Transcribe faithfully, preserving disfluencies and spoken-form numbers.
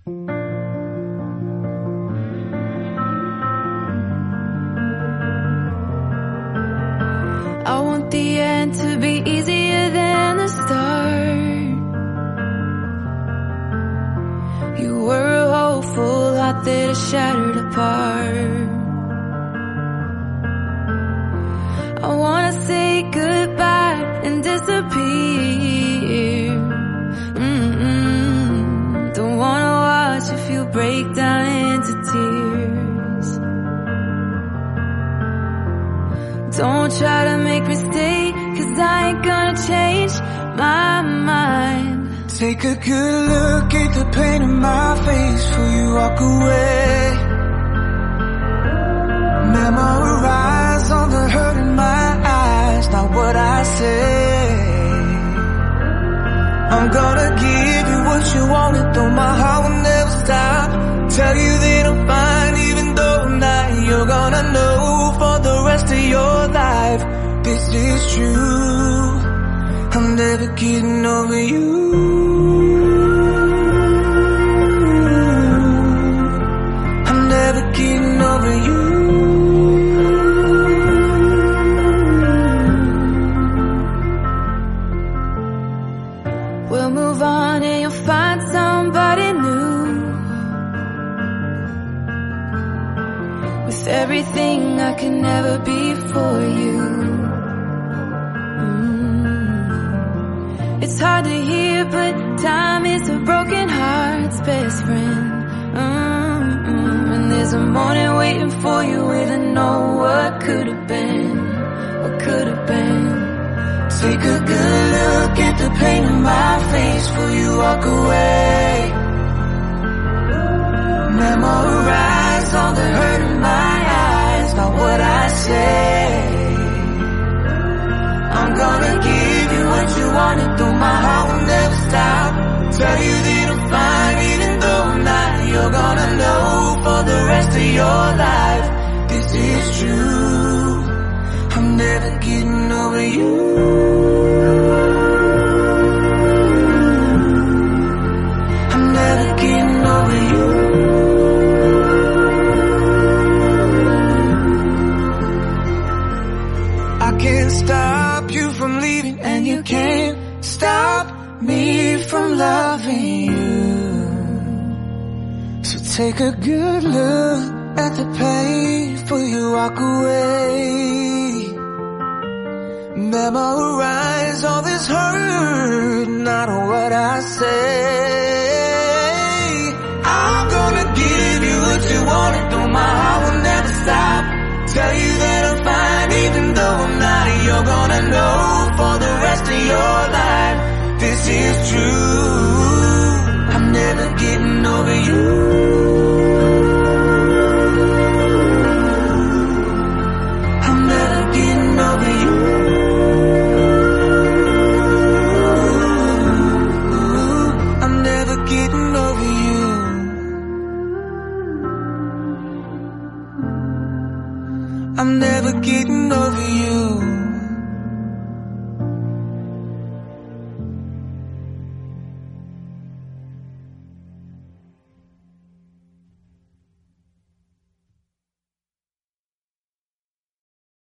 I want the end to be easier than the start. You were a hopeful heart that is shattered apart. I wanna say goodbye and disappear. Mm-mm. Don't wanna watch if you break down into tears. Don't try to make me stay, 'cause I ain't gonna change my mind. Take a good look at the pain in my face before you walk away. Memorize all the hurt in my eyes, not what I say. I'm gonna give you what you wanted, though my heart will never stop. Tell you that I'm fine, even though now you're gonna know for the rest of your life. This is true, I'm never getting over you. I'm never getting over you. We'll move on and you'll find somebody new. With everything I can never be for you. Mm. It's hard to hear, but time is a broken heart's best friend. Mm-mm. And there's a morning waiting for you with a know what could have been, what could have been. Take a good look at the pain in my face before you walk away. Memorize all the hurt in my eyes, not what I say. I'm gonna give you what you wanted, though my heart will never stop. Tell you that I'm fine, even though now you're gonna know for the rest of your life. This is true, I'm never getting over you. I'm never getting over you. I can't stop you from leaving, and you can't stop me from loving you. So take a good look at the pain before you walk away. Memorize all this hurt, not what I say. I'm gonna give you what you wanted, though my heart will never stop. Tell you that I'm fine, even though I'm not. You're gonna know for the rest of your life. This is true,